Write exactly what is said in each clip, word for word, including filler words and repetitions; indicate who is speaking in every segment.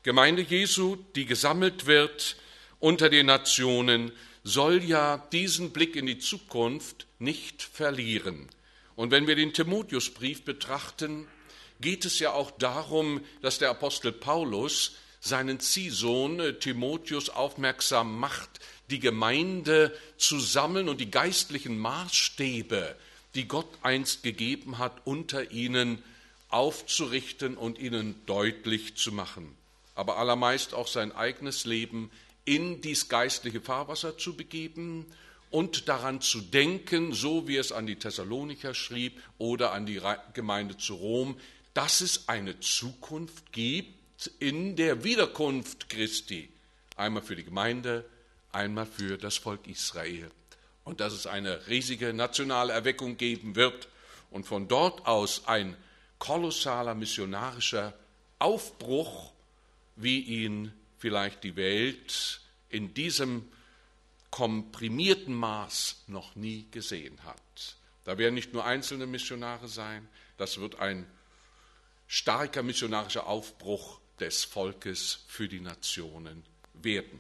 Speaker 1: Gemeinde Jesu, die gesammelt wird unter den Nationen, soll ja diesen Blick in die Zukunft nicht verlieren. Und wenn wir den Timotheusbrief betrachten, geht es ja auch darum, dass der Apostel Paulus seinen Ziehsohn Timotheus aufmerksam macht, die Gemeinde zu sammeln und die geistlichen Maßstäbe, die Gott einst gegeben hat, unter ihnen aufzurichten und ihnen deutlich zu machen. Aber allermeist auch sein eigenes Leben in dies geistliche Fahrwasser zu begeben und daran zu denken, so wie es an die Thessalonicher schrieb oder an die Gemeinde zu Rom, dass es eine Zukunft gibt in der Wiederkunft Christi, einmal für die Gemeinde, einmal für das Volk Israel. Und dass es eine riesige nationale Erweckung geben wird und von dort aus ein kolossaler missionarischer Aufbruch, wie ihn vielleicht die Welt in diesem komprimierten Maß noch nie gesehen hat. Da werden nicht nur einzelne Missionare sein, das wird ein starker missionarischer Aufbruch des Volkes für die Nationen werden.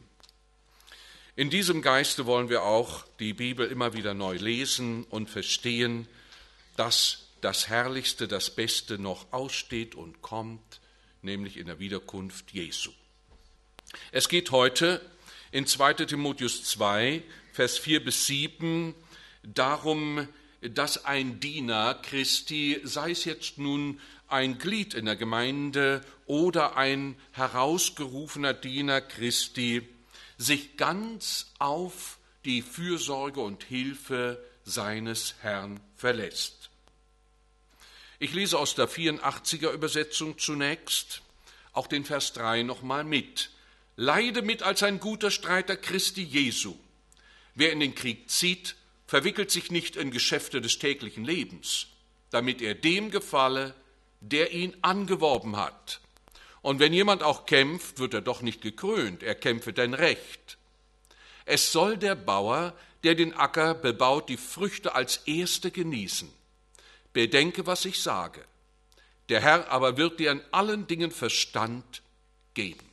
Speaker 1: In diesem Geiste wollen wir auch die Bibel immer wieder neu lesen und verstehen, dass das Herrlichste, das Beste noch aussteht und kommt, nämlich in der Wiederkunft Jesu. Es geht heute in zweiter Timotheus zwei, Vers vier bis sieben darum, dass ein Diener Christi, sei es jetzt nun ein Glied in der Gemeinde oder ein herausgerufener Diener Christi, sich ganz auf die Fürsorge und Hilfe seines Herrn verlässt. Ich lese aus der vierundachtziger Übersetzung zunächst auch den Vers drei nochmal mit. Leide mit als ein guter Streiter Christi Jesu. Wer in den Krieg zieht, verwickelt sich nicht in Geschäfte des täglichen Lebens, damit er dem gefalle, der ihn angeworben hat. Und wenn jemand auch kämpft, wird er doch nicht gekrönt, er kämpfe denn recht. Es soll der Bauer, der den Acker bebaut, die Früchte als Erste genießen. Bedenke, was ich sage. Der Herr aber wird dir in allen Dingen Verstand geben.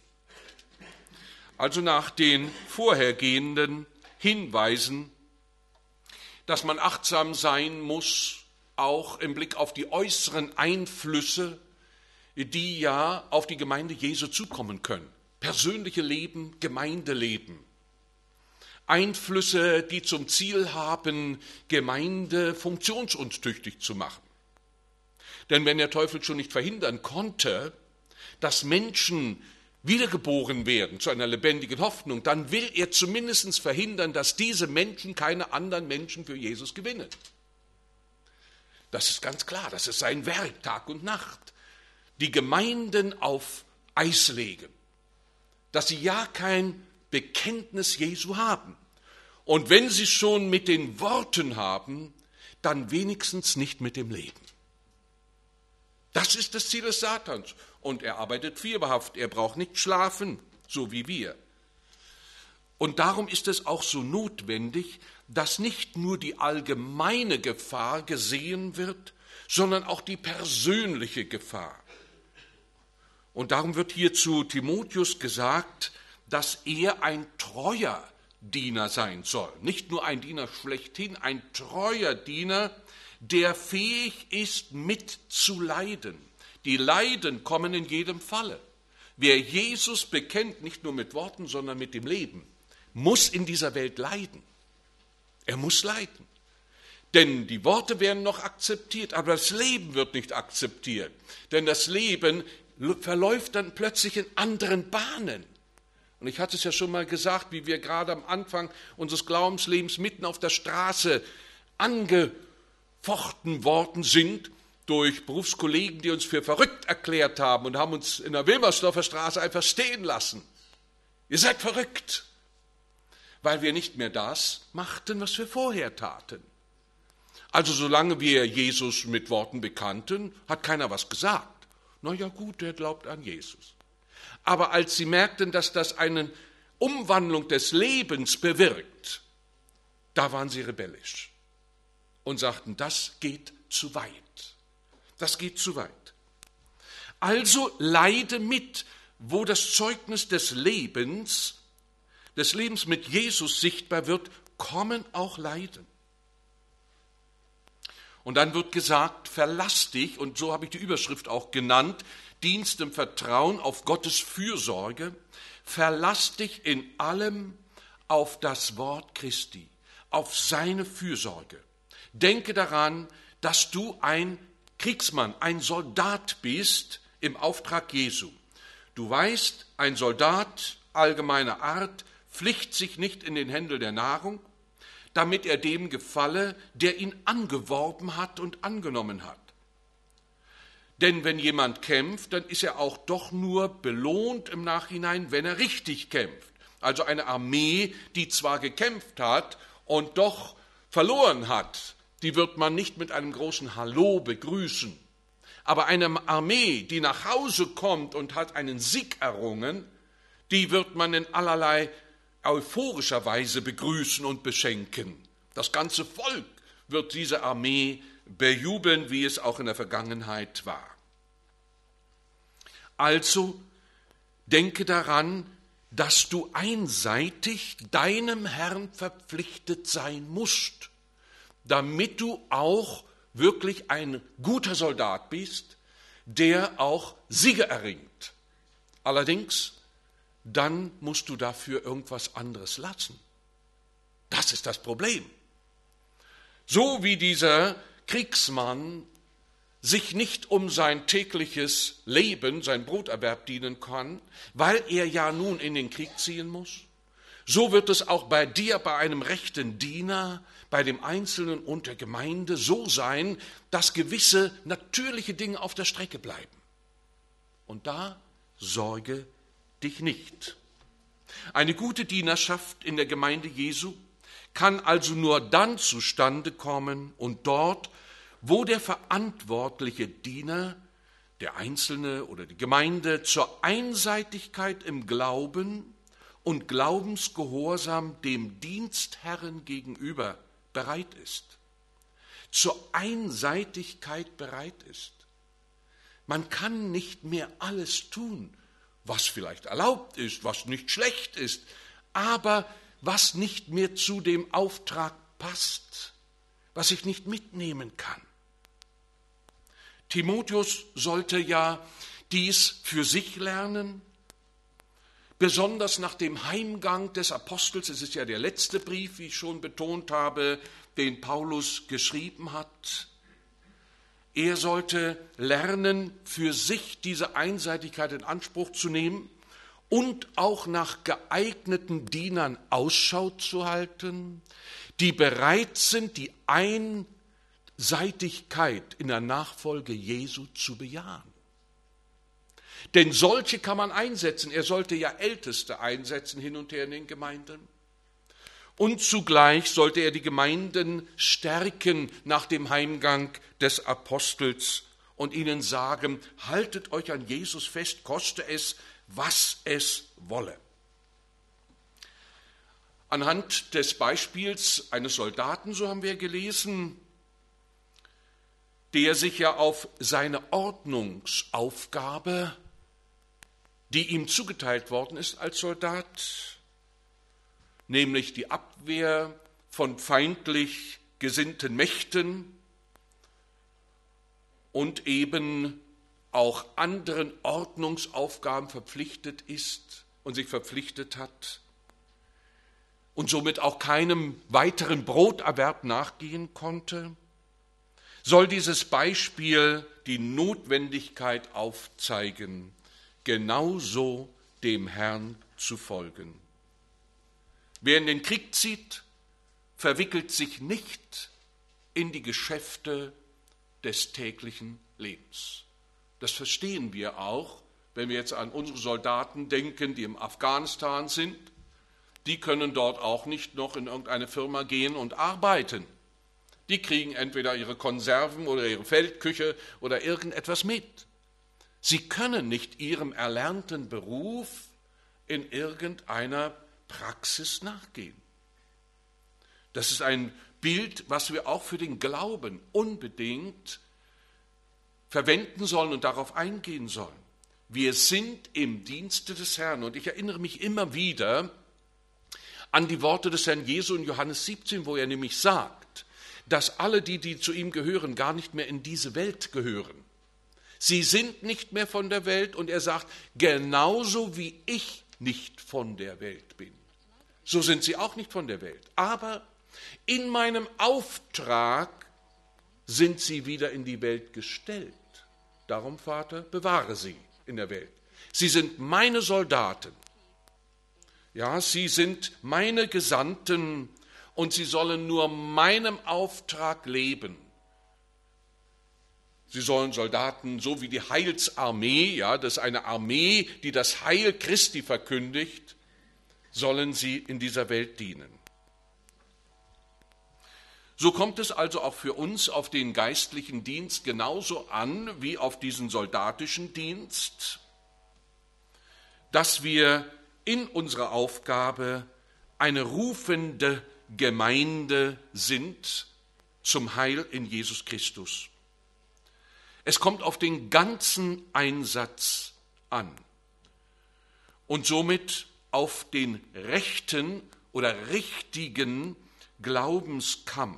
Speaker 1: Also nach den vorhergehenden Hinweisen, dass man achtsam sein muss, auch im Blick auf die äußeren Einflüsse, die ja auf die Gemeinde Jesu zukommen können. Persönliche Leben, Gemeindeleben. Einflüsse, die zum Ziel haben, Gemeinde funktionsuntüchtig zu machen. Denn wenn der Teufel schon nicht verhindern konnte, dass Menschen wiedergeboren werden zu einer lebendigen Hoffnung, dann will er zumindest verhindern, dass diese Menschen keine anderen Menschen für Jesus gewinnen. Das ist ganz klar, das ist sein Werk, Tag und Nacht. Die Gemeinden auf Eis legen, dass sie ja kein Bekenntnis Jesu haben. Und wenn sie schon mit den Worten haben, dann wenigstens nicht mit dem Leben. Das ist das Ziel des Satans. Und er arbeitet fieberhaft, er braucht nicht schlafen, so wie wir. Und darum ist es auch so notwendig, dass nicht nur die allgemeine Gefahr gesehen wird, sondern auch die persönliche Gefahr. Und darum wird hier zu Timotheus gesagt, dass er ein treuer Diener sein soll. Nicht nur ein Diener schlechthin, ein treuer Diener, der fähig ist, mitzuleiden. Die Leiden kommen in jedem Falle. Wer Jesus bekennt, nicht nur mit Worten, sondern mit dem Leben, muss in dieser Welt leiden. Er muss leiden. Denn die Worte werden noch akzeptiert, aber das Leben wird nicht akzeptiert. Denn das Leben verläuft dann plötzlich in anderen Bahnen. Und ich hatte es ja schon mal gesagt, wie wir gerade am Anfang unseres Glaubenslebens mitten auf der Straße angefochten worden sind durch Berufskollegen, die uns für verrückt erklärt haben und haben uns in der Wilmersdorfer Straße einfach stehen lassen. Ihr seid verrückt, weil wir nicht mehr das machten, was wir vorher taten. Also solange wir Jesus mit Worten bekannten, hat keiner was gesagt. Na ja gut, der glaubt an Jesus. Aber als sie merkten, dass das eine Umwandlung des Lebens bewirkt, da waren sie rebellisch und sagten, das geht zu weit. Das geht zu weit. Also leide mit, wo das Zeugnis des Lebens, des Lebens mit Jesus sichtbar wird, kommen auch Leiden. Und dann wird gesagt, verlass dich, und so habe ich die Überschrift auch genannt, Dienst im Vertrauen auf Gottes Fürsorge, verlass dich in allem auf das Wort Christi, auf seine Fürsorge. Denke daran, dass du ein Kriegsmann, ein Soldat bist im Auftrag Jesu. Du weißt, ein Soldat allgemeiner Art pflicht sich nicht in den Händel der Nahrung, damit er dem gefalle, der ihn angeworben hat und angenommen hat. Denn wenn jemand kämpft, dann ist er auch doch nur belohnt im Nachhinein, wenn er richtig kämpft. Also eine Armee, die zwar gekämpft hat und doch verloren hat, die wird man nicht mit einem großen Hallo begrüßen. Aber eine Armee, die nach Hause kommt und hat einen Sieg errungen, die wird man in allerlei euphorischer Weise begrüßen und beschenken. Das ganze Volk wird diese Armee bejubeln, wie es auch in der Vergangenheit war. Also denke daran, dass du einseitig deinem Herrn verpflichtet sein musst, damit du auch wirklich ein guter Soldat bist, der auch Siege erringt. Allerdings, dann musst du dafür irgendwas anderes lassen. Das ist das Problem. So wie dieser Kriegsmann sich nicht um sein tägliches Leben, sein Broterwerb dienen kann, weil er ja nun in den Krieg ziehen muss, so wird es auch bei dir, bei einem rechten Diener, bei dem Einzelnen und der Gemeinde so sein, dass gewisse natürliche Dinge auf der Strecke bleiben. Und da sorge dich nicht. Eine gute Dienerschaft in der Gemeinde Jesu kann also nur dann zustande kommen und dort, wo der verantwortliche Diener, der Einzelne oder die Gemeinde zur Einseitigkeit im Glauben und Glaubensgehorsam dem Dienstherren gegenüber bereit ist. Zur Einseitigkeit bereit ist. Man kann nicht mehr alles tun, was vielleicht erlaubt ist, was nicht schlecht ist, aber was nicht mehr zu dem Auftrag passt, was ich nicht mitnehmen kann. Timotheus sollte ja dies für sich lernen, besonders nach dem Heimgang des Apostels. Es ist ja der letzte Brief, wie ich schon betont habe, den Paulus geschrieben hat. Er sollte lernen, für sich diese Einseitigkeit in Anspruch zu nehmen und auch nach geeigneten Dienern Ausschau zu halten, die bereit sind, die Einseitigkeit in der Nachfolge Jesu zu bejahen. Denn solche kann man einsetzen. Er sollte ja Älteste einsetzen hin und her in den Gemeinden. Und zugleich sollte er die Gemeinden stärken nach dem Heimgang des Apostels und ihnen sagen, haltet euch an Jesus fest, koste es, was es wolle. Anhand des Beispiels eines Soldaten, so haben wir gelesen, der sich ja auf seine Ordnungsaufgabe, die ihm zugeteilt worden ist als Soldat, nämlich die Abwehr von feindlich gesinnten Mächten und eben auch anderen Ordnungsaufgaben verpflichtet ist und sich verpflichtet hat und somit auch keinem weiteren Broterwerb nachgehen konnte, soll dieses Beispiel die Notwendigkeit aufzeigen, genauso dem Herrn zu folgen. Wer in den Krieg zieht, verwickelt sich nicht in die Geschäfte des täglichen Lebens. Das verstehen wir auch, wenn wir jetzt an unsere Soldaten denken, die im Afghanistan sind. Die können dort auch nicht noch in irgendeine Firma gehen und arbeiten. Die kriegen entweder ihre Konserven oder ihre Feldküche oder irgendetwas mit. Sie können nicht ihrem erlernten Beruf in irgendeiner Praxis nachgehen. Das ist ein Bild, was wir auch für den Glauben unbedingt verwenden sollen und darauf eingehen sollen. Wir sind im Dienste des Herrn. Und ich erinnere mich immer wieder an die Worte des Herrn Jesu in Johannes siebzehn, wo er nämlich sagt, dass alle die, die zu ihm gehören, gar nicht mehr in diese Welt gehören. Sie sind nicht mehr von der Welt und er sagt, genauso wie ich nicht von der Welt bin, so sind sie auch nicht von der Welt. Aber in meinem Auftrag sind sie wieder in die Welt gestellt. Darum, Vater, bewahre sie in der Welt. Sie sind meine Soldaten. Ja, sie sind meine Gesandten und sie sollen nur meinem Auftrag leben. Sie sollen Soldaten, so wie die Heilsarmee, ja, das ist eine Armee, die das Heil Christi verkündigt, sollen sie in dieser Welt dienen. So kommt es also auch für uns auf den geistlichen Dienst genauso an wie auf diesen soldatischen Dienst, dass wir in unserer Aufgabe eine rufende Gemeinde sind zum Heil in Jesus Christus. Es kommt auf den ganzen Einsatz an und somit auf den rechten oder richtigen Glaubenskampf.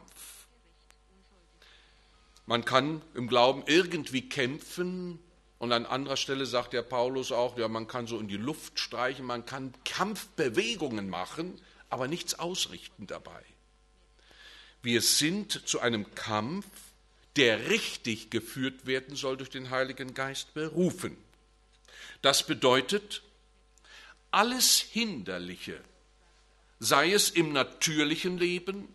Speaker 1: Man kann im Glauben irgendwie kämpfen und an anderer Stelle sagt der Paulus auch, ja, man kann so in die Luft streichen, man kann Kampfbewegungen machen, aber nichts ausrichten dabei. Wir sind zu einem Kampf, der richtig geführt werden soll durch den Heiligen Geist, berufen. Das bedeutet, alles Hinderliche, sei es im natürlichen Leben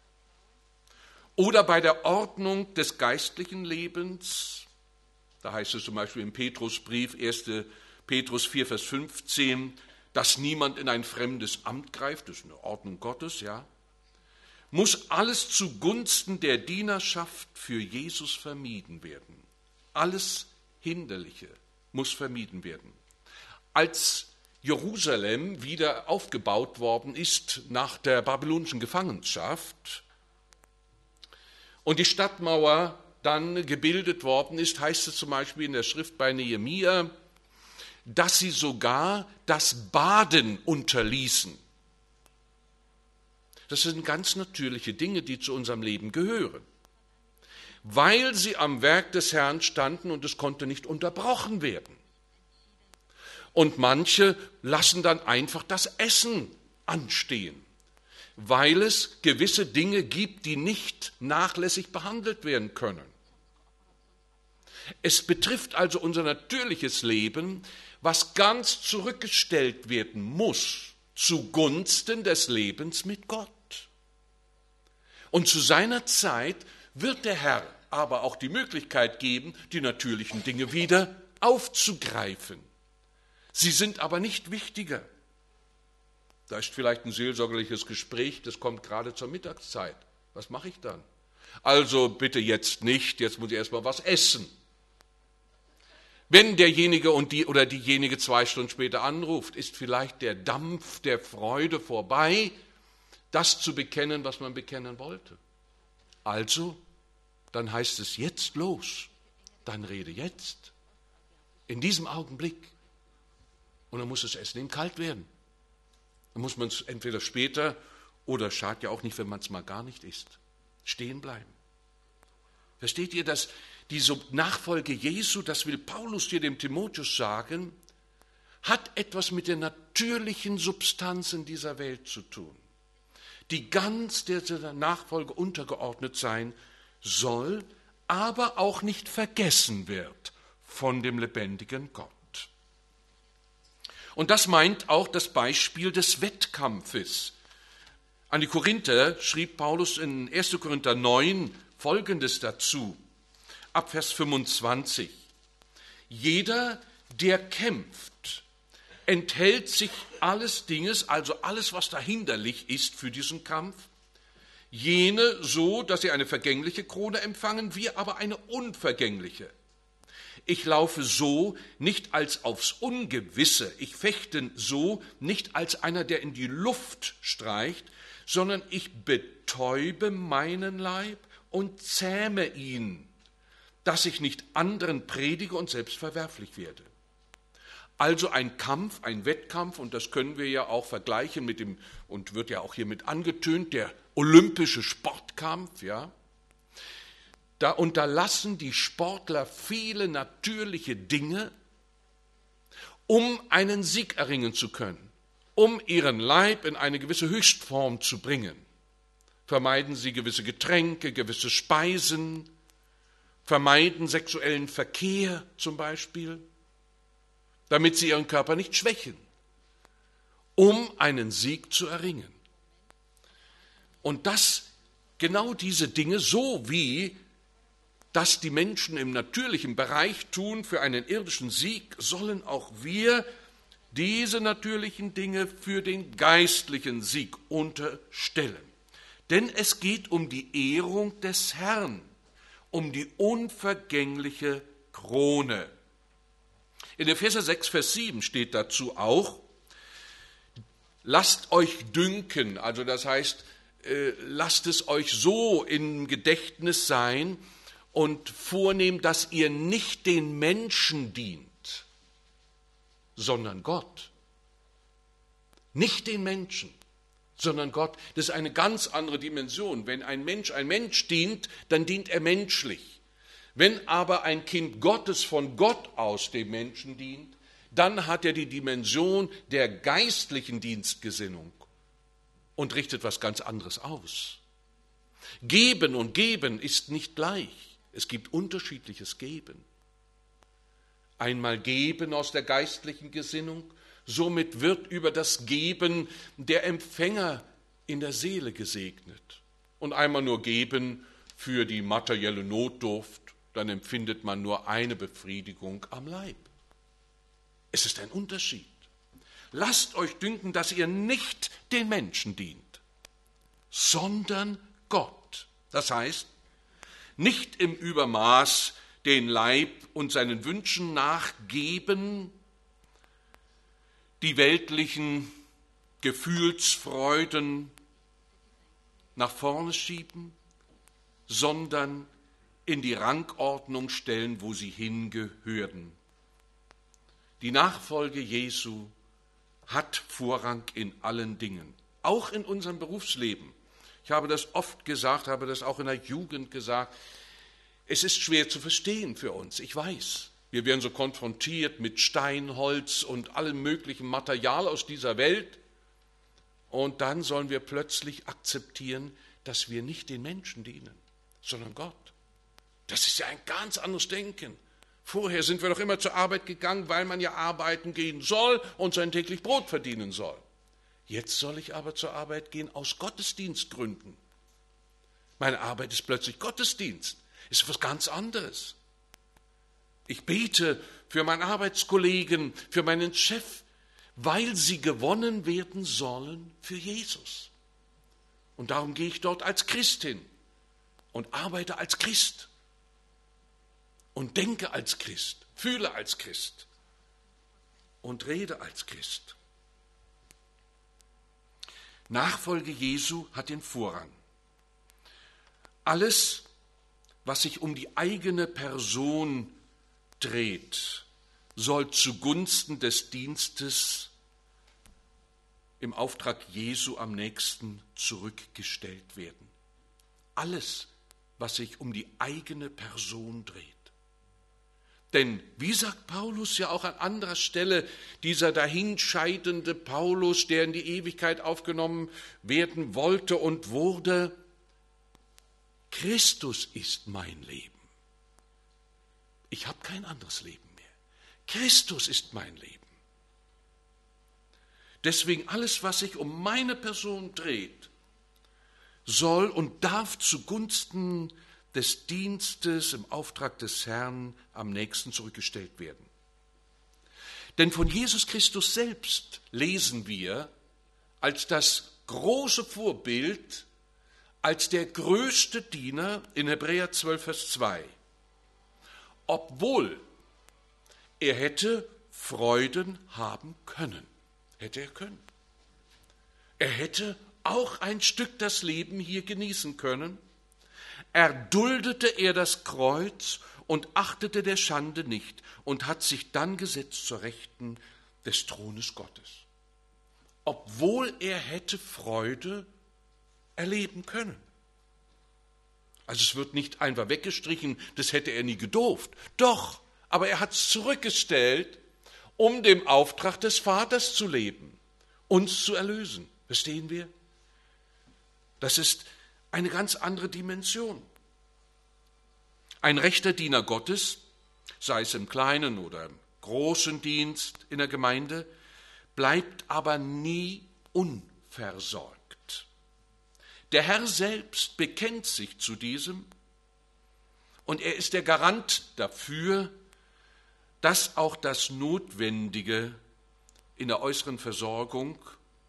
Speaker 1: oder bei der Ordnung des geistlichen Lebens, da heißt es zum Beispiel im Petrusbrief, erster Petrus vier, Vers fünfzehn, dass niemand in ein fremdes Amt greift, das ist eine Ordnung Gottes, ja, muss alles zugunsten der Dienerschaft für Jesus vermieden werden. Alles Hinderliche muss vermieden werden. Als Jerusalem wieder aufgebaut worden ist nach der babylonischen Gefangenschaft und die Stadtmauer dann gebildet worden ist, heißt es zum Beispiel in der Schrift bei Nehemia, dass sie sogar das Baden unterließen. Das sind ganz natürliche Dinge, die zu unserem Leben gehören. Weil sie am Werk des Herrn standen und es konnte nicht unterbrochen werden. Und manche lassen dann einfach das Essen anstehen, weil es gewisse Dinge gibt, die nicht nachlässig behandelt werden können. Es betrifft also unser natürliches Leben, was ganz zurückgestellt werden muss zugunsten des Lebens mit Gott. Und zu seiner Zeit wird der Herr aber auch die Möglichkeit geben, die natürlichen Dinge wieder aufzugreifen. Sie sind aber nicht wichtiger. Da ist vielleicht ein seelsorgerliches Gespräch, das kommt gerade zur Mittagszeit. Was mache ich dann? Also bitte jetzt nicht, jetzt muss ich erst mal was essen. Wenn derjenige und die oder diejenige zwei Stunden später anruft, ist vielleicht der Dampf der Freude vorbei, das zu bekennen, was man bekennen wollte. Also, dann heißt es jetzt los, dann rede jetzt, in diesem Augenblick. Und dann muss das Essen eben kalt werden. Dann muss man es entweder später oder schadet ja auch nicht, wenn man es mal gar nicht isst, stehen bleiben. Versteht ihr, dass diese Nachfolge Jesu, das will Paulus hier dem Timotheus sagen, hat etwas mit der natürlichen Substanz in dieser Welt zu tun, die ganz der Nachfolge untergeordnet sein soll, aber auch nicht vergessen wird von dem lebendigen Gott. Und das meint auch das Beispiel des Wettkampfes. An die Korinther schrieb Paulus in erster Korinther neun Folgendes dazu, ab Vers fünfundzwanzig. Jeder, der kämpft, enthält sich alles Dinges, also alles, was da hinderlich ist für diesen Kampf, jene so, dass sie eine vergängliche Krone empfangen, wir aber eine unvergängliche. Ich laufe so nicht als aufs Ungewisse, ich fechte so nicht als einer, der in die Luft streicht, sondern ich betäube meinen Leib und zähme ihn, dass ich nicht anderen predige und selbst verwerflich werde. Also ein Kampf, ein Wettkampf, und das können wir ja auch vergleichen mit dem, und wird ja auch hiermit angetönt, der olympische Sportkampf, ja. Da unterlassen die Sportler viele natürliche Dinge, um einen Sieg erringen zu können, um ihren Leib in eine gewisse Höchstform zu bringen. Vermeiden sie gewisse Getränke, gewisse Speisen, vermeiden sexuellen Verkehr zum Beispiel, damit sie ihren Körper nicht schwächen, um einen Sieg zu erringen. Und das, genau diese Dinge, so wie das die Menschen im natürlichen Bereich tun für einen irdischen Sieg, sollen auch wir diese natürlichen Dinge für den geistlichen Sieg unterstellen. Denn es geht um die Ehrung des Herrn, um die unvergängliche Krone. In Epheser sechs, Vers sieben steht dazu auch, lasst euch dünken, also das heißt, äh, lasst es euch so im Gedächtnis sein und vornehmen, dass ihr nicht den Menschen dient, sondern Gott. Nicht den Menschen, sondern Gott. Das ist eine ganz andere Dimension. Wenn ein Mensch ein Mensch dient, dann dient er menschlich. Wenn aber ein Kind Gottes von Gott aus dem Menschen dient, dann hat er die Dimension der geistlichen Dienstgesinnung und richtet was ganz anderes aus. Geben und Geben ist nicht gleich. Es gibt unterschiedliches Geben. Einmal Geben aus der geistlichen Gesinnung, somit wird über das Geben der Empfänger in der Seele gesegnet. Und einmal nur Geben für die materielle Notdurft, dann empfindet man nur eine Befriedigung am Leib. Es ist ein Unterschied. Lasst euch dünken, dass ihr nicht den Menschen dient, sondern Gott. Das heißt, nicht im Übermaß den Leib und seinen Wünschen nachgeben, die weltlichen Gefühlsfreuden nach vorne schieben, sondern in die Rangordnung stellen, wo sie hingehören. Die Nachfolge Jesu hat Vorrang in allen Dingen, auch in unserem Berufsleben. Ich habe das oft gesagt, habe das auch in der Jugend gesagt. Es ist schwer zu verstehen für uns, ich weiß. Wir werden so konfrontiert mit Stein, Holz und allem möglichen Material aus dieser Welt. Und dann sollen wir plötzlich akzeptieren, dass wir nicht den Menschen dienen, sondern Gott. Das ist ja ein ganz anderes Denken. Vorher sind wir doch immer zur Arbeit gegangen, weil man ja arbeiten gehen soll und sein täglich Brot verdienen soll. Jetzt soll ich aber zur Arbeit gehen aus Gottesdienstgründen. Meine Arbeit ist plötzlich Gottesdienst. Ist was ganz anderes. Ich bete für meinen Arbeitskollegen, für meinen Chef, weil sie gewonnen werden sollen für Jesus. Und darum gehe ich dort als Christin und arbeite als Christ und denke als Christ, fühle als Christ und rede als Christ. Nachfolge Jesu hat den Vorrang. Alles, was sich um die eigene Person dreht, soll zugunsten des Dienstes im Auftrag Jesu am nächsten zurückgestellt werden. Alles, was sich um die eigene Person dreht. Denn, wie sagt Paulus ja auch an anderer Stelle, dieser dahinscheidende Paulus, der in die Ewigkeit aufgenommen werden wollte und wurde, Christus ist mein Leben. Ich habe kein anderes Leben mehr. Christus ist mein Leben. Deswegen alles, was sich um meine Person dreht, soll und darf zugunsten des Dienstes im Auftrag des Herrn am nächsten zurückgestellt werden. Denn von Jesus Christus selbst lesen wir als das große Vorbild, als der größte Diener in Hebräer zwölf, Vers zwei. Obwohl er hätte Freuden haben können. Hätte er können. Er hätte auch ein Stück das Leben hier genießen können. Erduldete er das Kreuz und achtete der Schande nicht und hat sich dann gesetzt zur Rechten des Thrones Gottes. Obwohl er hätte Freude erleben können. Also es wird nicht einfach weggestrichen, das hätte er nie gedurft. Doch, aber er hat es zurückgestellt, um dem Auftrag des Vaters zu leben, uns zu erlösen. Verstehen wir? Das ist eine ganz andere Dimension. Ein rechter Diener Gottes, sei es im kleinen oder im großen Dienst in der Gemeinde, bleibt aber nie unversorgt. Der Herr selbst bekennt sich zu diesem und er ist der Garant dafür, dass auch das Notwendige in der äußeren Versorgung,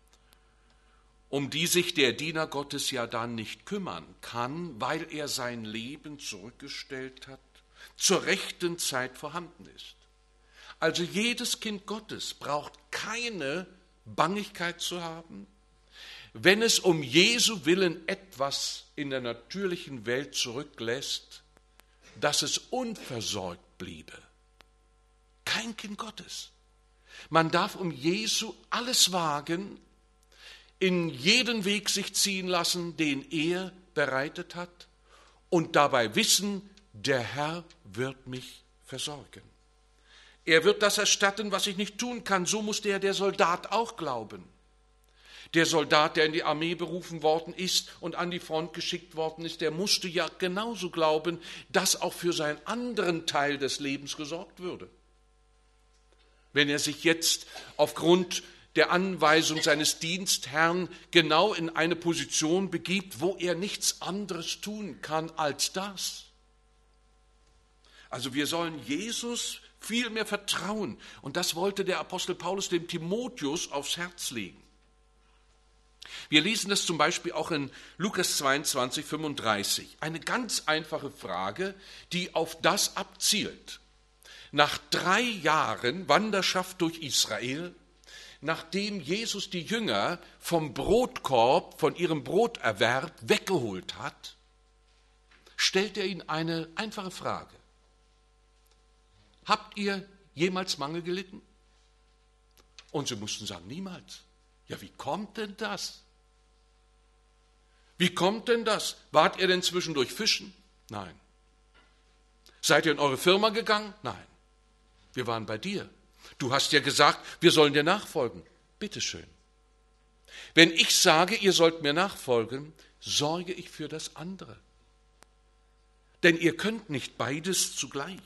Speaker 1: um die sich der Diener Gottes ja dann nicht kümmern kann, weil er sein Leben zurückgestellt hat, zur rechten Zeit vorhanden ist. Also jedes Kind Gottes braucht keine Bangigkeit zu haben, wenn es um Jesu Willen etwas in der natürlichen Welt zurücklässt, dass es unversorgt bliebe. Kein Kind Gottes. Man darf um Jesu alles wagen, in jeden Weg sich ziehen lassen, den er bereitet hat und dabei wissen, der Herr wird mich versorgen. Er wird das erstatten, was ich nicht tun kann. So muss der, der Soldat auch glauben. Der Soldat, der in die Armee berufen worden ist und an die Front geschickt worden ist, der musste ja genauso glauben, dass auch für seinen anderen Teil des Lebens gesorgt würde. Wenn er sich jetzt aufgrund der Anweisung seines Dienstherrn genau in eine Position begibt, wo er nichts anderes tun kann als das. Also wir sollen Jesus viel mehr vertrauen. Und das wollte der Apostel Paulus dem Timotheus aufs Herz legen. Wir lesen das zum Beispiel auch in Lukas zweiundzwanzig, fünfunddreißig. Eine ganz einfache Frage, die auf das abzielt. Nach drei Jahren Wanderschaft durch Israel, nachdem Jesus die Jünger vom Brotkorb, von ihrem Broterwerb weggeholt hat, stellt er ihnen eine einfache Frage. Habt ihr jemals Mangel gelitten? Und sie mussten sagen, niemals. Ja, wie kommt denn das? Wie kommt denn das? Wart ihr denn zwischendurch fischen? Nein. Seid ihr in eure Firma gegangen? Nein. Wir waren bei dir. Du hast ja gesagt, wir sollen dir nachfolgen. Bitteschön. Wenn ich sage, ihr sollt mir nachfolgen, sorge ich für das andere. Denn ihr könnt nicht beides zugleich.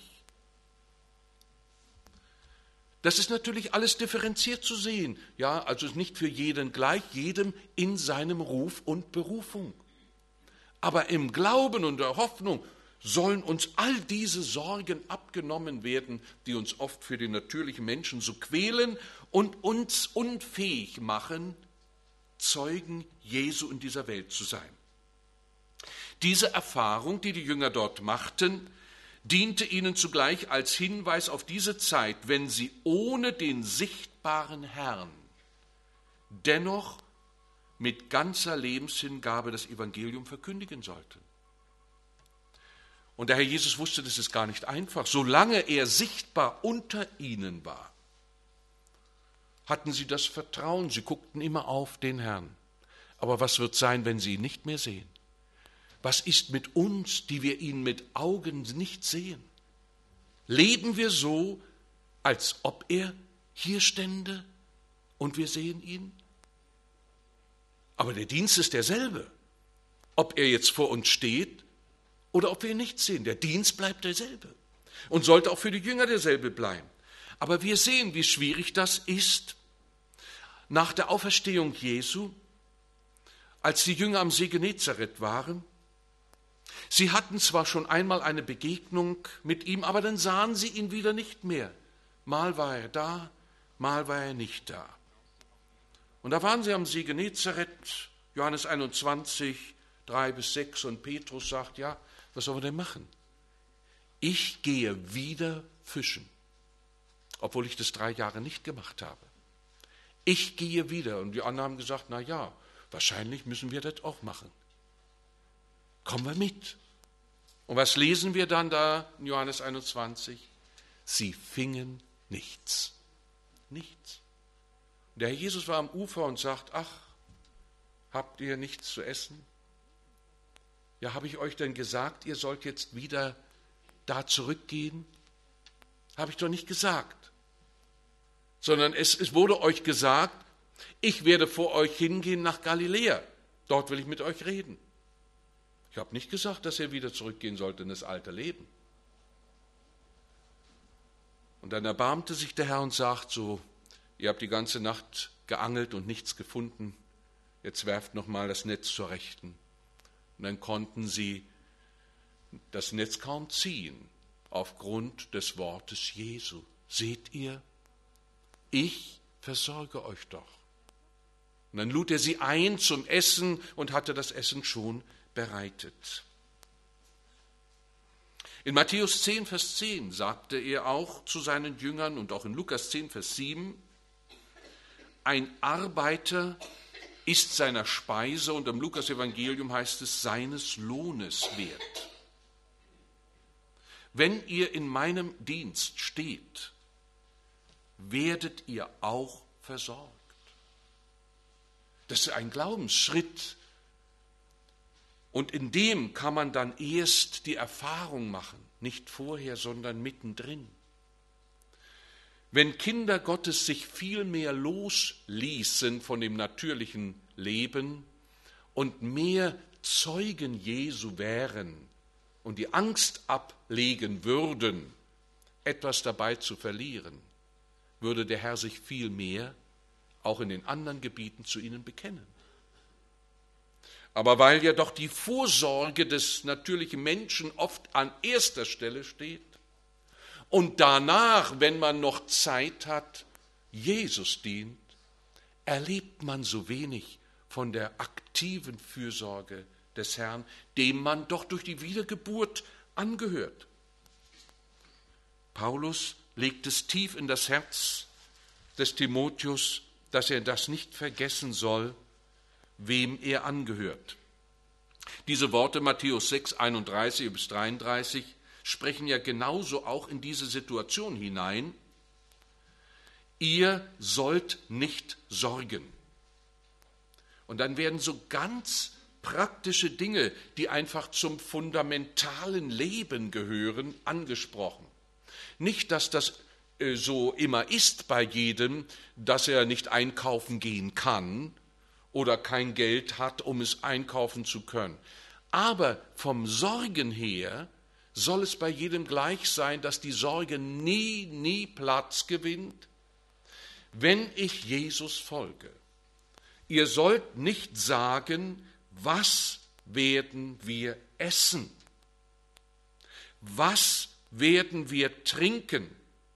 Speaker 1: Das ist natürlich alles differenziert zu sehen. Ja, also nicht für jeden gleich, jedem in seinem Ruf und Berufung. Aber im Glauben und der Hoffnung sollen uns all diese Sorgen abgenommen werden, die uns oft für den natürlichen Menschen so quälen und uns unfähig machen, Zeugen Jesu in dieser Welt zu sein. Diese Erfahrung, die die Jünger dort machten, diente ihnen zugleich als Hinweis auf diese Zeit, wenn sie ohne den sichtbaren Herrn dennoch mit ganzer Lebenshingabe das Evangelium verkündigen sollten. Und der Herr Jesus wusste, das ist gar nicht einfach. Solange er sichtbar unter ihnen war, hatten sie das Vertrauen, sie guckten immer auf den Herrn. Aber was wird sein, wenn sie ihn nicht mehr sehen? Was ist mit uns, die wir ihn mit Augen nicht sehen? Leben wir so, als ob er hier stände und wir sehen ihn? Aber der Dienst ist derselbe. Ob er jetzt vor uns steht oder ob wir ihn nicht sehen. Der Dienst bleibt derselbe und sollte auch für die Jünger derselbe bleiben. Aber wir sehen, wie schwierig das ist. Nach der Auferstehung Jesu, als die Jünger am See Genezareth waren, sie hatten zwar schon einmal eine Begegnung mit ihm, aber dann sahen sie ihn wieder nicht mehr. Mal war er da, mal war er nicht da. Und da waren sie am See Genezareth, Johannes einundzwanzig, drei bis sechs, und Petrus sagt, ja, was sollen wir denn machen? Ich gehe wieder fischen, obwohl ich das drei Jahre nicht gemacht habe. Ich gehe wieder. Und die anderen haben gesagt, na ja, wahrscheinlich müssen wir das auch machen. Kommen wir mit. Und was lesen wir dann da in Johannes einundzwanzig? Sie fingen nichts. Nichts. Der Herr Jesus war am Ufer und sagt, ach, habt ihr nichts zu essen? Ja, habe ich euch denn gesagt, ihr sollt jetzt wieder da zurückgehen? Habe ich doch nicht gesagt. Sondern es, es wurde euch gesagt, ich werde vor euch hingehen nach Galiläa. Dort will ich mit euch reden. Ich habe nicht gesagt, dass ihr wieder zurückgehen sollt in das alte Leben. Und dann erbarmte sich der Herr und sagt so, ihr habt die ganze Nacht geangelt und nichts gefunden, jetzt werft nochmal das Netz zur Rechten. Und dann konnten sie das Netz kaum ziehen, aufgrund des Wortes Jesu. Seht ihr, ich versorge euch doch. Und dann lud er sie ein zum Essen und hatte das Essen schon bereitet. In Matthäus zehn, Vers zehn sagte er auch zu seinen Jüngern und auch in Lukas zehn, Vers sieben, ein Arbeiter ist seiner Speise und im Lukas-Evangelium heißt es, seines Lohnes wert. Wenn ihr in meinem Dienst steht, werdet ihr auch versorgt. Das ist ein Glaubensschritt. Und in dem kann man dann erst die Erfahrung machen, nicht vorher, sondern mittendrin. Wenn Kinder Gottes sich viel mehr losließen von dem natürlichen Leben und mehr Zeugen Jesu wären und die Angst ablegen würden, etwas dabei zu verlieren, würde der Herr sich viel mehr auch in den anderen Gebieten zu ihnen bekennen. Aber weil ja doch die Vorsorge des natürlichen Menschen oft an erster Stelle steht und danach, wenn man noch Zeit hat, Jesus dient, erlebt man so wenig von der aktiven Fürsorge des Herrn, dem man doch durch die Wiedergeburt angehört. Paulus legt es tief in das Herz des Timotheus, dass er das nicht vergessen soll, wem er angehört. Diese Worte Matthäus sechs, einunddreißig bis dreiunddreißig sprechen ja genauso auch in diese Situation hinein. Ihr sollt nicht sorgen. Und dann werden so ganz praktische Dinge, die einfach zum fundamentalen Leben gehören, angesprochen. Nicht, dass das äh, so immer ist bei jedem, dass er nicht einkaufen gehen kann oder kein Geld hat, um es einkaufen zu können. Aber vom Sorgen her soll es bei jedem gleich sein, dass die Sorge nie, nie Platz gewinnt, wenn ich Jesus folge. Ihr sollt nicht sagen, was werden wir essen? Was werden wir trinken?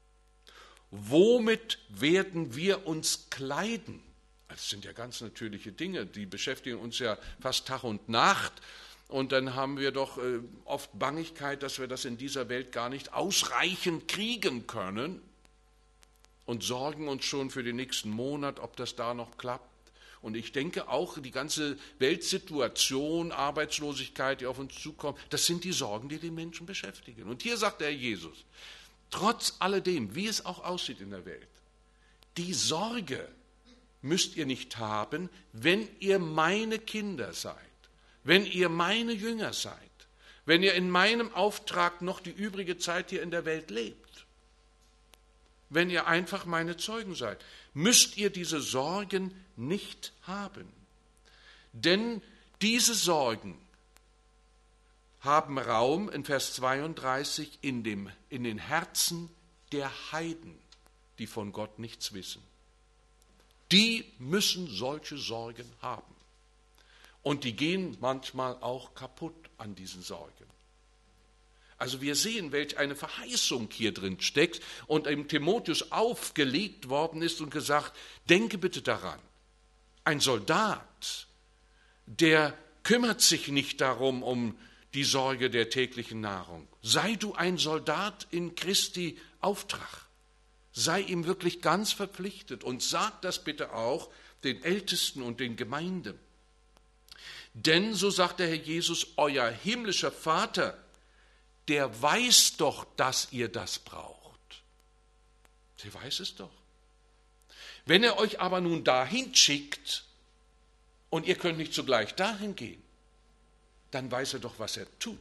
Speaker 1: Womit werden wir uns kleiden? Das sind ja ganz natürliche Dinge, die beschäftigen uns ja fast Tag und Nacht. Und dann haben wir doch äh, oft Bangigkeit, dass wir das in dieser Welt gar nicht ausreichend kriegen können und sorgen uns schon für den nächsten Monat, ob das da noch klappt. Und ich denke auch, die ganze Weltsituation, Arbeitslosigkeit, die auf uns zukommt, das sind die Sorgen, die die Menschen beschäftigen. Und hier sagt der Herr Jesus, trotz alledem, wie es auch aussieht in der Welt, die Sorge müsst ihr nicht haben, wenn ihr meine Kinder seid, wenn ihr meine Jünger seid, wenn ihr in meinem Auftrag noch die übrige Zeit hier in der Welt lebt, wenn ihr einfach meine Zeugen seid, müsst ihr diese Sorgen nicht haben. Denn diese Sorgen haben Raum in Vers zweiunddreißig in, dem, in den Herzen der Heiden, die von Gott nichts wissen. Die müssen solche Sorgen haben. Und die gehen manchmal auch kaputt an diesen Sorgen. Also wir sehen, welch eine Verheißung hier drin steckt und dem Timotheus aufgelegt worden ist und gesagt, denke bitte daran, ein Soldat, der kümmert sich nicht darum, um die Sorge der täglichen Nahrung. Sei du ein Soldat in Christi Auftrag. Sei ihm wirklich ganz verpflichtet und sag das bitte auch den Ältesten und den Gemeinden. Denn, so sagt der Herr Jesus, euer himmlischer Vater der weiß doch, dass ihr das braucht. Der weiß es doch. Wenn er euch aber nun dahin schickt und ihr könnt nicht zugleich dahin gehen, dann weiß er doch, was er tut.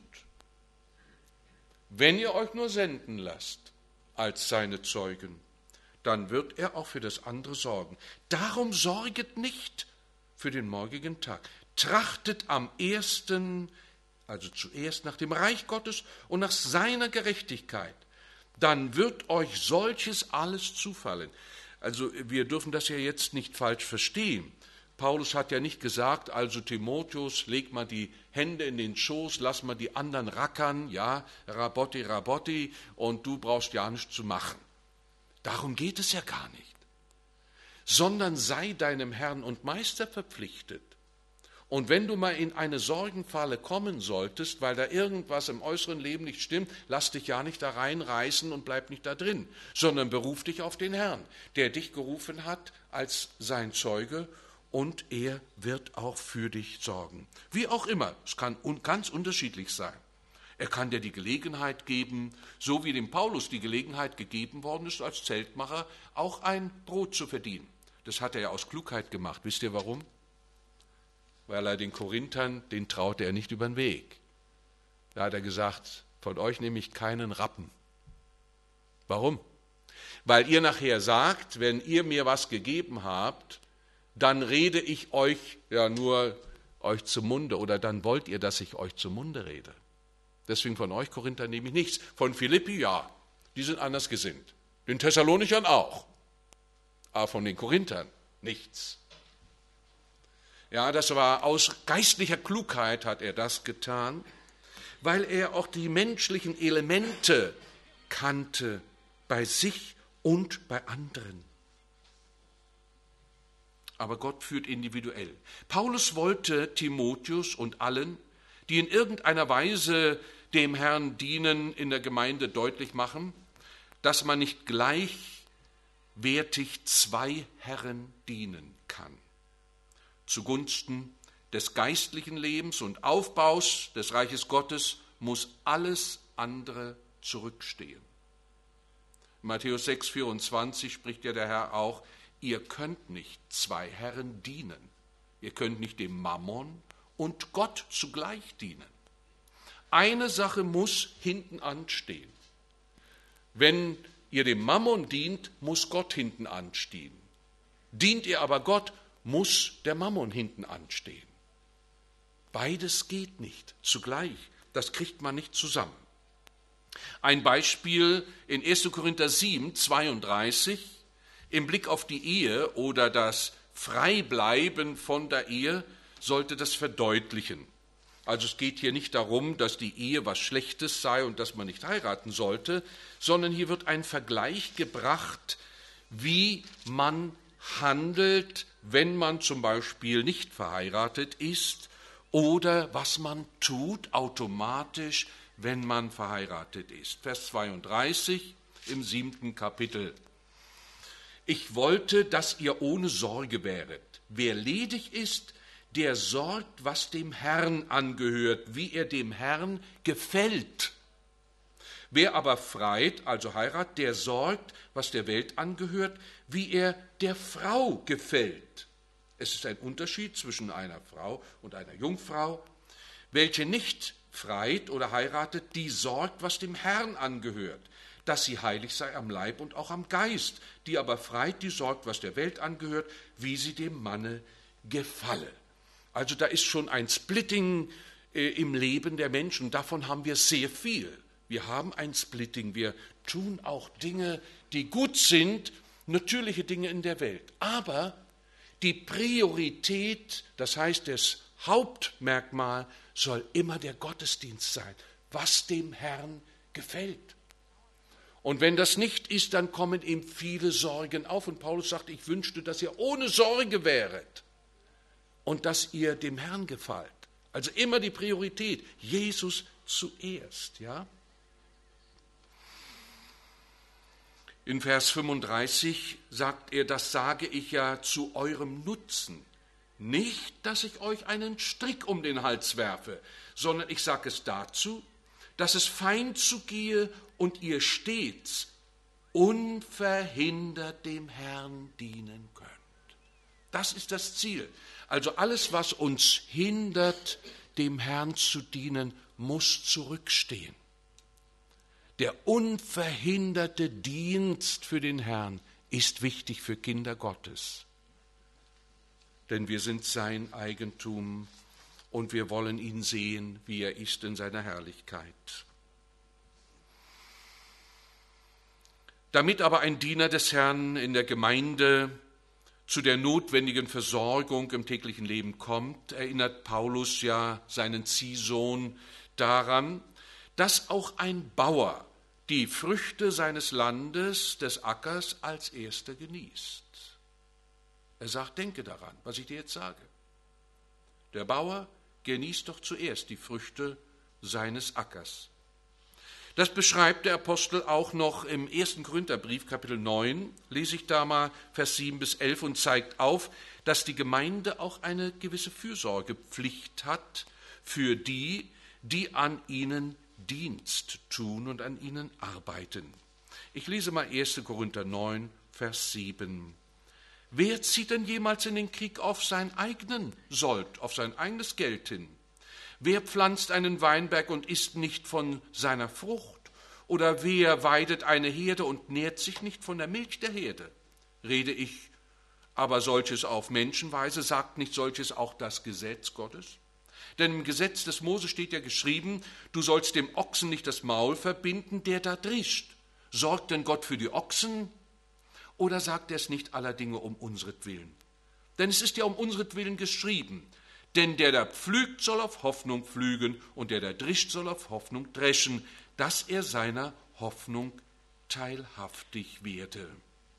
Speaker 1: Wenn ihr euch nur senden lasst als seine Zeugen, dann wird er auch für das andere sorgen. Darum sorget nicht für den morgigen Tag. Trachtet am ersten, also zuerst nach dem Reich Gottes und nach seiner Gerechtigkeit. Dann wird euch solches alles zufallen. Also wir dürfen das ja jetzt nicht falsch verstehen. Paulus hat ja nicht gesagt, also Timotheus, leg mal die Hände in den Schoß, lass mal die anderen rackern, ja, Rabotti, Rabotti, und du brauchst ja nichts zu machen. Darum geht es ja gar nicht. Sondern sei deinem Herrn und Meister verpflichtet. Und wenn du mal in eine Sorgenfalle kommen solltest, weil da irgendwas im äußeren Leben nicht stimmt, lass dich ja nicht da reinreißen und bleib nicht da drin, sondern beruf dich auf den Herrn, der dich gerufen hat als sein Zeuge, und er wird auch für dich sorgen. Wie auch immer, es kann ganz unterschiedlich sein. Er kann dir die Gelegenheit geben, so wie dem Paulus die Gelegenheit gegeben worden ist, als Zeltmacher auch ein Brot zu verdienen. Das hat er ja aus Klugheit gemacht. Wisst ihr warum? Weil er den Korinthern, den traute er nicht über den Weg. Da hat er gesagt, von euch nehme ich keinen Rappen. Warum? Weil ihr nachher sagt, wenn ihr mir was gegeben habt, dann rede ich euch ja nur euch zum Munde, oder dann wollt ihr, dass ich euch zum Munde rede. Deswegen von euch, Korinther, nehme ich nichts. Von Philippi, ja, die sind anders gesinnt. Den Thessalonichern auch. Aber von den Korinthern nichts. Ja, das war aus geistlicher Klugheit hat er das getan, weil er auch die menschlichen Elemente kannte bei sich und bei anderen. Aber Gott führt individuell. Paulus wollte Timotheus und allen, die in irgendeiner Weise dem Herrn dienen, in der Gemeinde deutlich machen, dass man nicht gleichwertig zwei Herren dienen kann. Zugunsten des geistlichen Lebens und Aufbaus des Reiches Gottes muss alles andere zurückstehen. In Matthäus sechs, vierundzwanzig spricht ja der Herr auch, ihr könnt nicht zwei Herren dienen. Ihr könnt nicht dem Mammon und Gott zugleich dienen. Eine Sache muss hinten anstehen. Wenn ihr dem Mammon dient, muss Gott hinten anstehen. Dient ihr aber Gott, muss der Mammon hinten anstehen. Beides geht nicht zugleich. Das kriegt man nicht zusammen. Ein Beispiel in erster Korinther sieben, zweiunddreißig. Im Blick auf die Ehe oder das Freibleiben von der Ehe sollte das verdeutlichen. Also es geht hier nicht darum, dass die Ehe was Schlechtes sei und dass man nicht heiraten sollte, sondern hier wird ein Vergleich gebracht, wie man handelt, wenn man zum Beispiel nicht verheiratet ist, oder was man tut automatisch, wenn man verheiratet ist. Vers zweiunddreißig im siebten Kapitel. Ich wollte, dass ihr ohne Sorge wäret. Wer ledig ist, der sorgt, was dem Herrn angehört, wie er dem Herrn gefällt. Wer aber freit, also heiratet, der sorgt, was der Welt angehört, wie er der Frau gefällt. Es ist ein Unterschied zwischen einer Frau und einer Jungfrau. Welche nicht freit oder heiratet, die sorgt, was dem Herrn angehört, dass sie heilig sei am Leib und auch am Geist. Die aber freit, die sorgt, was der Welt angehört, wie sie dem Manne gefalle. Also da ist schon ein Splitting äh, im Leben der Menschen. Davon haben wir sehr viel. Wir haben ein Splitting. Wir tun auch Dinge, die gut sind, natürliche Dinge in der Welt. Aber die Priorität, das heißt das Hauptmerkmal, soll immer der Gottesdienst sein, was dem Herrn gefällt. Und wenn das nicht ist, dann kommen ihm viele Sorgen auf. Und Paulus sagt, ich wünschte, dass ihr ohne Sorge wäret und dass ihr dem Herrn gefallt. Also immer die Priorität, Jesus zuerst. Ja? In Vers fünfunddreißig sagt er, das sage ich ja zu eurem Nutzen. Nicht, dass ich euch einen Strick um den Hals werfe, sondern ich sage es dazu, dass es fein zugehe und ihr stets unverhindert dem Herrn dienen könnt. Das ist das Ziel. Also alles, was uns hindert, dem Herrn zu dienen, muss zurückstehen. Der unverhinderte Dienst für den Herrn ist wichtig für Kinder Gottes. Denn wir sind sein Eigentum und wir wollen ihn sehen, wie er ist in seiner Herrlichkeit. Damit aber ein Diener des Herrn in der Gemeinde zu der notwendigen Versorgung im täglichen Leben kommt, erinnert Paulus ja seinen Ziehsohn daran, dass auch ein Bauer die Früchte seines Landes, des Ackers, als erster genießt. Er sagt, denke daran, was ich dir jetzt sage. Der Bauer genießt doch zuerst die Früchte seines Ackers. Das beschreibt der Apostel auch noch im ersten Korintherbrief, Kapitel neun, lese ich da mal Vers sieben bis elf und zeigt auf, dass die Gemeinde auch eine gewisse Fürsorgepflicht hat für die, die an ihnen Dienst tun und an ihnen arbeiten. Ich lese mal ersten Korinther neun, Vers sieben. Wer zieht denn jemals in den Krieg auf seinen eigenen Sold, auf sein eigenes Geld hin? Wer pflanzt einen Weinberg und isst nicht von seiner Frucht? Oder wer weidet eine Herde und nährt sich nicht von der Milch der Herde? Rede ich aber solches auf Menschenweise, sagt nicht solches auch das Gesetz Gottes? Denn im Gesetz des Mose steht ja geschrieben, du sollst dem Ochsen nicht das Maul verbinden, der da drischt. Sorgt denn Gott für die Ochsen? Oder sagt er es nicht aller Dinge um unsretwillen? Denn es ist ja um unsretwillen geschrieben. Denn der da pflügt, soll auf Hoffnung pflügen, und der da drischt, soll auf Hoffnung dreschen, dass er seiner Hoffnung teilhaftig werde.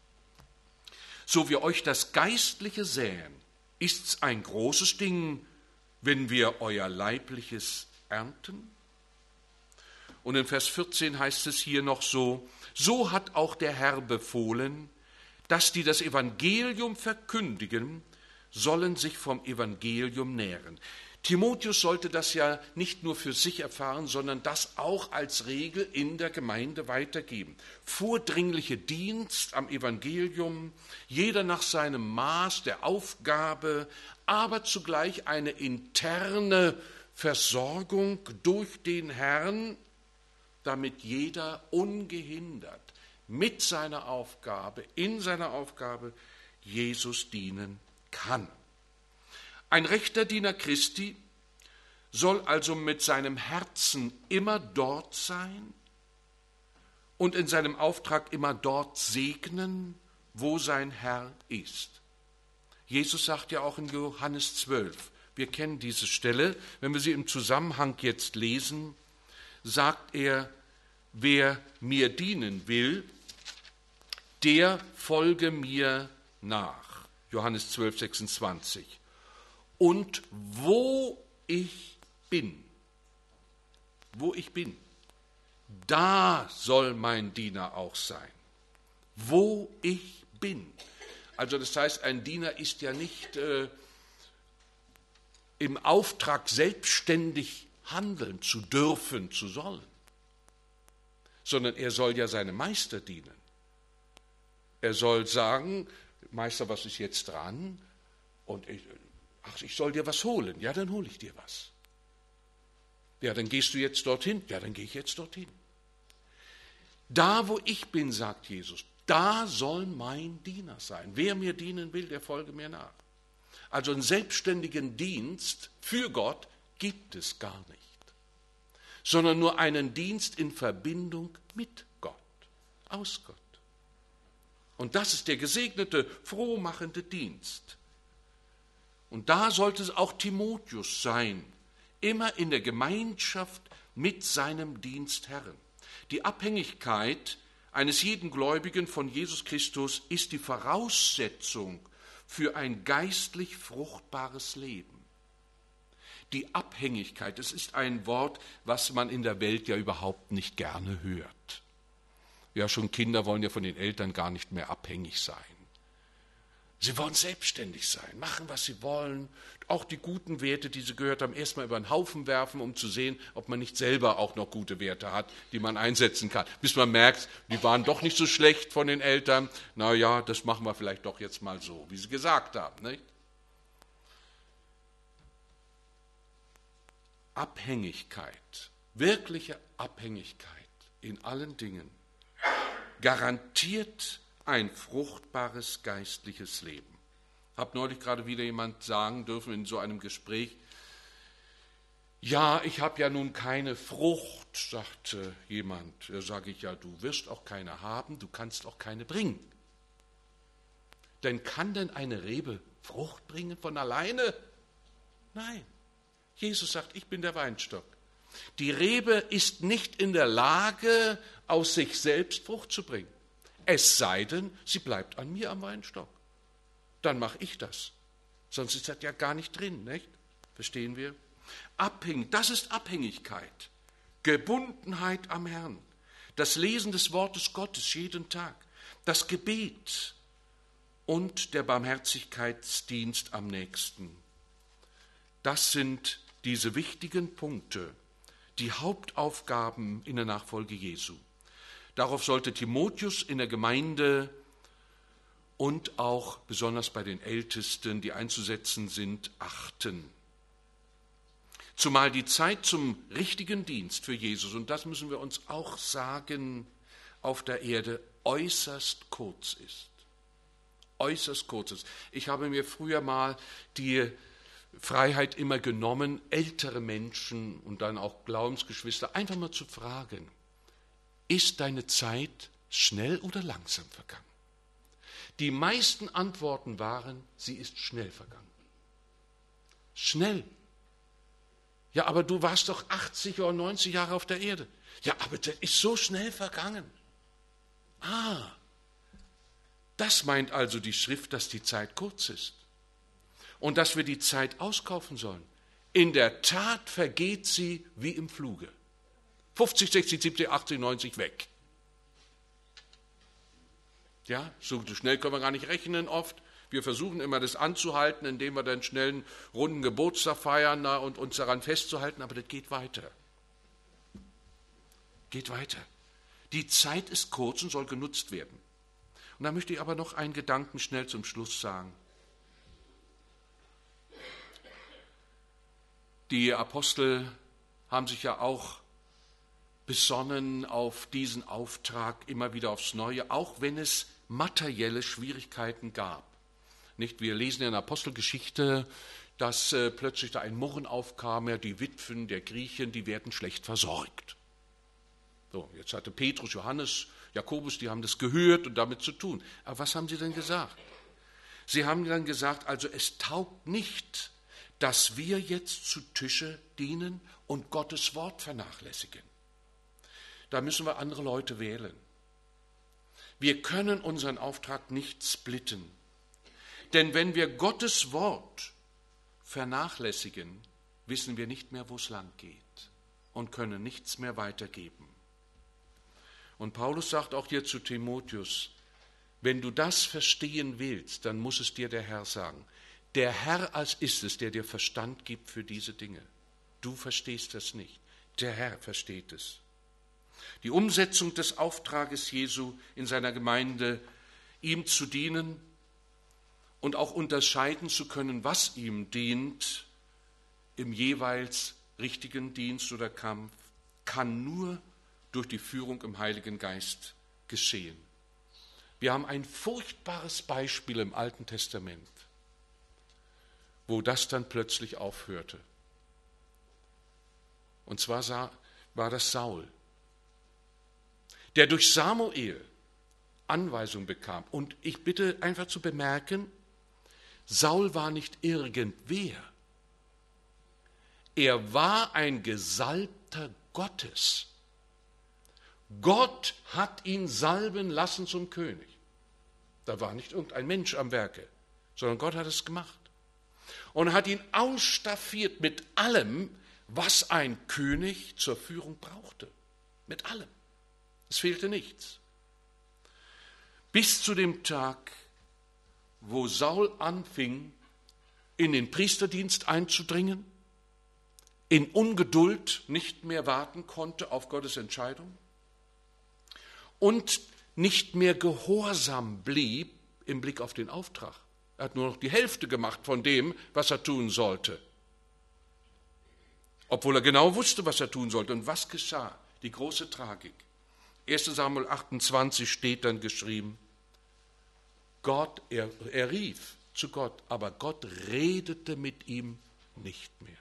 Speaker 1: So wir euch das Geistliche säen, ist's ein großes Ding, wenn wir euer Leibliches ernten? Und in Vers vierzehn heißt es hier noch so, so hat auch der Herr befohlen, dass die das Evangelium verkündigen, sollen sich vom Evangelium nähren. Timotheus sollte das ja nicht nur für sich erfahren, sondern das auch als Regel in der Gemeinde weitergeben. Vordringliche Dienst am Evangelium, jeder nach seinem Maß der Aufgabe, aber zugleich eine interne Versorgung durch den Herrn, damit jeder ungehindert mit seiner Aufgabe, in seiner Aufgabe Jesus dienen kann. Ein rechter Diener Christi soll also mit seinem Herzen immer dort sein und in seinem Auftrag immer dort segnen, wo sein Herr ist. Jesus sagt ja auch in Johannes zwölf, wir kennen diese Stelle, wenn wir sie im Zusammenhang jetzt lesen, sagt er, wer mir dienen will, der folge mir nach. Johannes zwölf, sechsundzwanzig. Und wo ich bin, wo ich bin, da soll mein Diener auch sein. Wo ich bin. Also das heißt, ein Diener ist ja nicht äh, im Auftrag selbstständig handeln zu dürfen, zu sollen, sondern er soll ja seinem Meister dienen. Er soll sagen, Meister, was ist jetzt dran? Und ich, ach, ich soll dir was holen. Ja, dann hole ich dir was. Ja, dann gehst du jetzt dorthin. Ja, dann gehe ich jetzt dorthin. Da, wo ich bin, sagt Jesus, da soll mein Diener sein. Wer mir dienen will, der folge mir nach. Also einen selbstständigen Dienst für Gott gibt es gar nicht, sondern nur einen Dienst in Verbindung mit Gott, aus Gott. Und das ist der gesegnete, frohmachende Dienst. Und da sollte es auch Timotheus sein, immer in der Gemeinschaft mit seinem Dienstherrn. Die Abhängigkeit eines jeden Gläubigen von Jesus Christus ist die Voraussetzung für ein geistlich fruchtbares Leben. Die Abhängigkeit, das ist ein Wort, was man in der Welt ja überhaupt nicht gerne hört. Ja, schon Kinder wollen ja von den Eltern gar nicht mehr abhängig sein. Sie wollen selbstständig sein, machen, was sie wollen, auch die guten Werte, die sie gehört haben, erstmal über den Haufen werfen, um zu sehen, ob man nicht selber auch noch gute Werte hat, die man einsetzen kann. Bis man merkt, die waren doch nicht so schlecht von den Eltern. Na ja, das machen wir vielleicht doch jetzt mal so, wie sie gesagt haben. Nicht? Abhängigkeit, wirkliche Abhängigkeit in allen Dingen garantiert ein fruchtbares geistliches Leben. Ich habe neulich gerade wieder jemand sagen dürfen in so einem Gespräch, ja, ich habe ja nun keine Frucht, sagte jemand. Da sage ich, ja, du wirst auch keine haben, du kannst auch keine bringen. Denn kann denn eine Rebe Frucht bringen von alleine? Nein. Jesus sagt, ich bin der Weinstock. Die Rebe ist nicht in der Lage, aus sich selbst Frucht zu bringen. Es sei denn, sie bleibt an mir am Weinstock. Dann mache ich das. Sonst ist das ja gar nicht drin, nicht? Verstehen wir? Abhängig, das ist Abhängigkeit. Gebundenheit am Herrn. Das Lesen des Wortes Gottes jeden Tag. Das Gebet und der Barmherzigkeitsdienst am nächsten. Das sind diese wichtigen Punkte, die Hauptaufgaben in der Nachfolge Jesu. Darauf sollte Timotheus in der Gemeinde und auch besonders bei den Ältesten, die einzusetzen sind, achten. Zumal die Zeit zum richtigen Dienst für Jesus, und das müssen wir uns auch sagen, auf der Erde äußerst kurz ist. Äußerst kurz ist. Ich habe mir früher mal die Freiheit immer genommen, ältere Menschen und dann auch Glaubensgeschwister einfach mal zu fragen, ist deine Zeit schnell oder langsam vergangen? Die meisten Antworten waren, sie ist schnell vergangen. Schnell. Ja, aber du warst doch achtzig oder neunzig Jahre auf der Erde. Ja, aber das ist so schnell vergangen. Ah, das meint also die Schrift, dass die Zeit kurz ist. Und dass wir die Zeit auskaufen sollen. In der Tat vergeht sie wie im Fluge. fünfzig, sechzig, siebzig, achtzig, neunzig weg. Ja, so schnell können wir gar nicht rechnen oft. Wir versuchen immer das anzuhalten, indem wir dann schnell einen runden Geburtstag feiern und uns daran festzuhalten, aber das geht weiter. Geht weiter. Die Zeit ist kurz und soll genutzt werden. Und da möchte ich aber noch einen Gedanken schnell zum Schluss sagen. Die Apostel haben sich ja auch besonnen auf diesen Auftrag immer wieder aufs Neue, auch wenn es materielle Schwierigkeiten gab. Nicht? Wir lesen in der Apostelgeschichte, dass äh, plötzlich da ein Murren aufkam, ja, die Witwen der Griechen, die werden schlecht versorgt. So, jetzt hatte Petrus, Johannes, Jakobus, die haben das gehört und damit zu tun. Aber was haben sie denn gesagt? Sie haben dann gesagt, also es taugt nicht, dass wir jetzt zu Tische dienen und Gottes Wort vernachlässigen. Da müssen wir andere Leute wählen. Wir können unseren Auftrag nicht splitten. Denn wenn wir Gottes Wort vernachlässigen, wissen wir nicht mehr, wo es lang geht und können nichts mehr weitergeben. Und Paulus sagt auch hier zu Timotheus, wenn du das verstehen willst, dann muss es dir der Herr sagen. Der Herr als ist es, der dir Verstand gibt für diese Dinge. Du verstehst das nicht. Der Herr versteht es. Die Umsetzung des Auftrages Jesu in seiner Gemeinde, ihm zu dienen und auch unterscheiden zu können, was ihm dient, im jeweils richtigen Dienst oder Kampf, kann nur durch die Führung im Heiligen Geist geschehen. Wir haben ein furchtbares Beispiel im Alten Testament, wo das dann plötzlich aufhörte. Und zwar war das Saul, der durch Samuel Anweisung bekam. Und ich bitte einfach zu bemerken, Saul war nicht irgendwer. Er war ein Gesalbter Gottes. Gott hat ihn salben lassen zum König. Da war nicht irgendein Mensch am Werke, sondern Gott hat es gemacht. Und hat ihn ausstaffiert mit allem, was ein König zur Führung brauchte. Mit allem. Es fehlte nichts. Bis zu dem Tag, wo Saul anfing, in den Priesterdienst einzudringen, in Ungeduld nicht mehr warten konnte auf Gottes Entscheidung und nicht mehr gehorsam blieb im Blick auf den Auftrag. Er hat nur noch die Hälfte gemacht von dem, was er tun sollte. Obwohl er genau wusste, was er tun sollte. Und was geschah? Die große Tragik. erster Samuel achtundzwanzig steht dann geschrieben, Gott, er, er rief zu Gott, aber Gott redete mit ihm nicht mehr.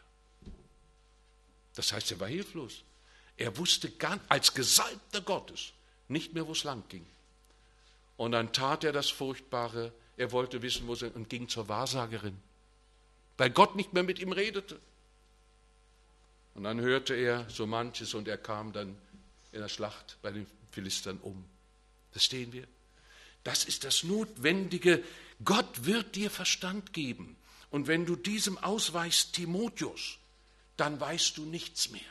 Speaker 1: Das heißt, er war hilflos. Er wusste gar, als Gesalbter Gottes nicht mehr, wo es lang ging. Und dann tat er das Furchtbare, er wollte wissen, wo es und ging zur Wahrsagerin, weil Gott nicht mehr mit ihm redete. Und dann hörte er so manches und er kam dann in der Schlacht bei den Philistern um. Verstehen wir? Das ist das Notwendige. Gott wird dir Verstand geben. Und wenn du diesem ausweichst, Timotheus, dann weißt du nichts mehr.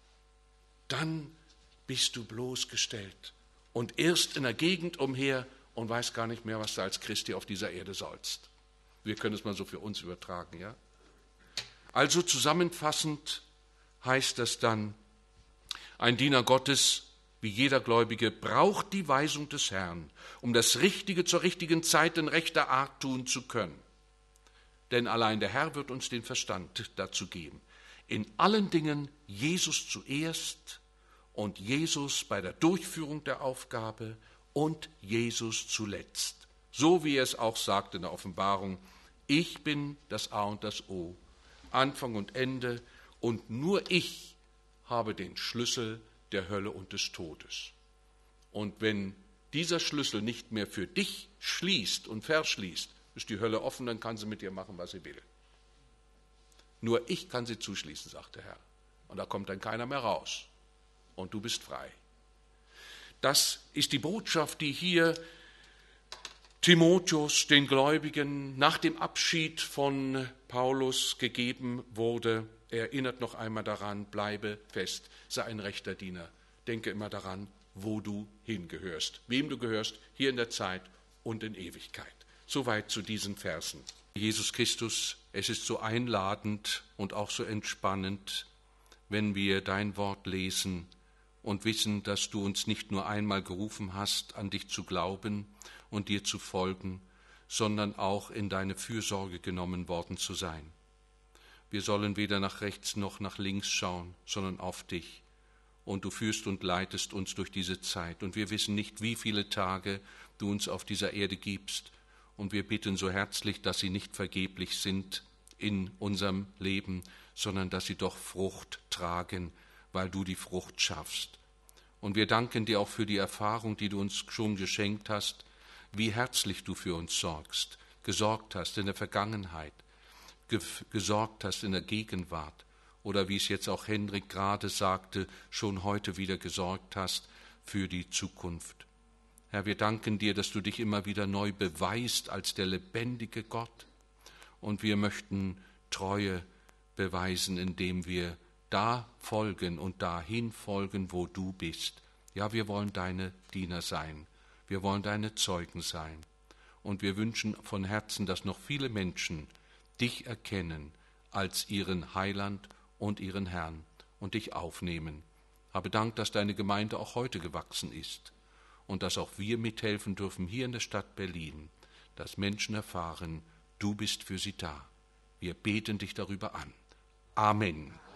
Speaker 1: Dann bist du bloßgestellt und irrst in der Gegend umher und weißt gar nicht mehr, was du als Christi auf dieser Erde sollst. Wir können es mal so für uns übertragen, ja? Also zusammenfassend heißt das dann, ein Diener Gottes, wie jeder Gläubige, braucht die Weisung des Herrn, um das Richtige zur richtigen Zeit in rechter Art tun zu können. Denn allein der Herr wird uns den Verstand dazu geben. In allen Dingen Jesus zuerst und Jesus bei der Durchführung der Aufgabe und Jesus zuletzt. So wie er es auch sagt in der Offenbarung, ich bin das A und das O, Anfang und Ende, und nur ich habe den Schlüssel der Hölle und des Todes. Und wenn dieser Schlüssel nicht mehr für dich schließt und verschließt, ist die Hölle offen, dann kann sie mit dir machen, was sie will. Nur ich kann sie zuschließen, sagt der Herr. Und da kommt dann keiner mehr raus. Und du bist frei. Das ist die Botschaft, die hier Timotheus, den Gläubigen, nach dem Abschied von Paulus gegeben wurde. Er erinnert noch einmal daran, bleibe fest, sei ein rechter Diener. Denke immer daran, wo du hingehörst, wem du gehörst, hier in der Zeit und in Ewigkeit. Soweit zu diesen Versen. Jesus Christus, es ist so einladend und auch so entspannend, wenn wir dein Wort lesen und wissen, dass du uns nicht nur einmal gerufen hast, an dich zu glauben und dir zu folgen, sondern auch in deine Fürsorge genommen worden zu sein. Wir sollen weder nach rechts noch nach links schauen, sondern auf dich. Und du führst und leitest uns durch diese Zeit. Und wir wissen nicht, wie viele Tage du uns auf dieser Erde gibst. Und wir bitten so herzlich, dass sie nicht vergeblich sind in unserem Leben, sondern dass sie doch Frucht tragen, weil du die Frucht schaffst. Und wir danken dir auch für die Erfahrung, die du uns schon geschenkt hast, wie herzlich du für uns sorgst, gesorgt hast in der Vergangenheit, gesorgt hast in der Gegenwart oder wie es jetzt auch Henrik gerade sagte, schon heute wieder gesorgt hast für die Zukunft. Herr, wir danken dir, dass du dich immer wieder neu beweist als der lebendige Gott und wir möchten Treue beweisen, indem wir da folgen und dahin folgen, wo du bist. Ja, wir wollen deine Diener sein, wir wollen deine Zeugen sein und wir wünschen von Herzen, dass noch viele Menschen dich erkennen als ihren Heiland und ihren Herrn und dich aufnehmen. Habe Dank, dass deine Gemeinde auch heute gewachsen ist und dass auch wir mithelfen dürfen hier in der Stadt Berlin, dass Menschen erfahren, du bist für sie da. Wir beten dich darüber an. Amen.